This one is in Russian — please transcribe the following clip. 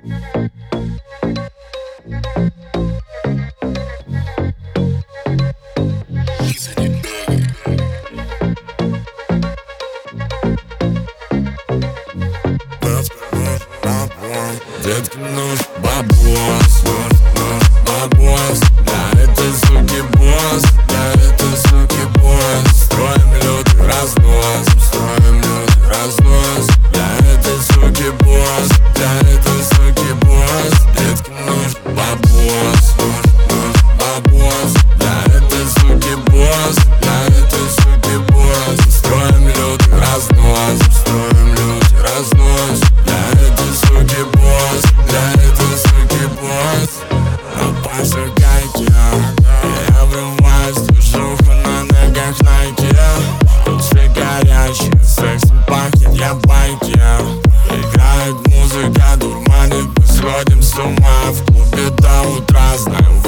Детки, нужен бабос, бабос. Для этой суки босс, для этой суки босс. Строим лютый разнос, строим лютый разнос. Для этой суки босс, для этой суки босс. Детки, нужен бабос, бабос. Для этой суки босс, для этой суки босс. Строим лютый разнос, строим лютый разнос. Для этой суки босс, для этой суки босс. Но пожигайте, я врываюсь, движуха на ногах Nike. Все горячие, сексом пахнет, я байки. Играет музыка, дурманит, мы сходим с ума. В клубе до утра, знаю,